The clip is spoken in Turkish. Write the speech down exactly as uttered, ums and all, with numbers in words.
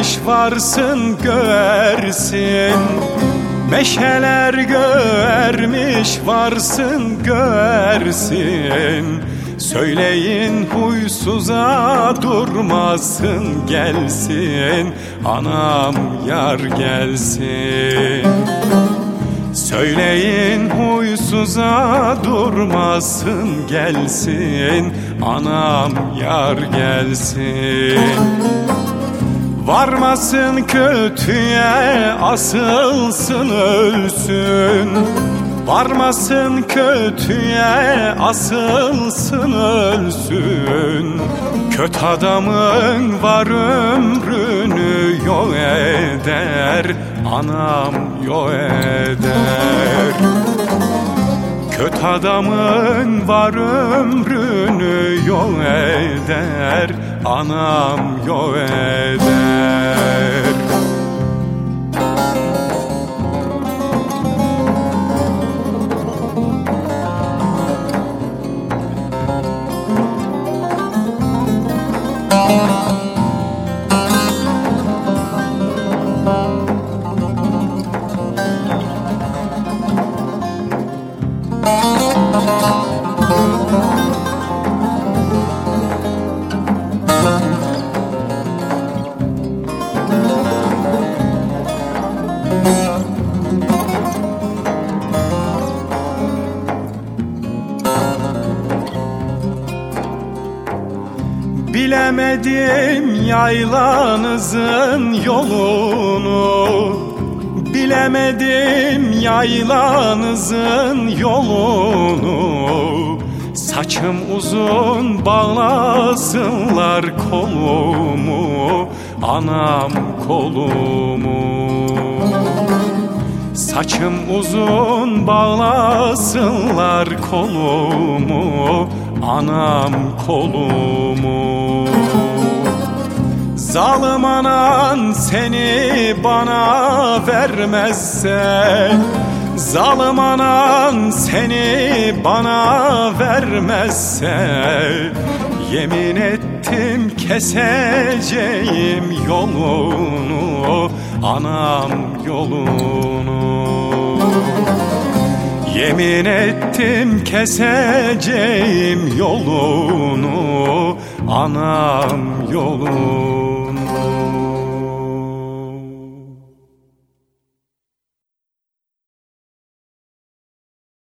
güneş varsın göğersin, meşeler göğermiş varsın göğersin. Söyleyin huysuza durmasın gelsin, anam yar gelsin. Söyleyin huysuza durmasın gelsin, anam yar gelsin. Varmasın kötüye asılsın ölsün, varmasın kötüye asılsın ölsün. Kötü adamın var ömrünü yok eder, anam yok eder. Kötü adamın var ömrünü yok eder, anam yok eder. Bilemedim yaylanızın yolunu, bilemedim yaylanızın yolunu. Saçım uzun bağlasınlar kolumu, anam kolumu. Saçım uzun bağlasınlar kolumu, anam kolumu. Zalim anan seni bana vermezse, zalim anan seni bana vermezse, yemin ettim keseceğim yolunu, anam yolunu. Yemin ettim keseceğim yolunu, anam yolunu.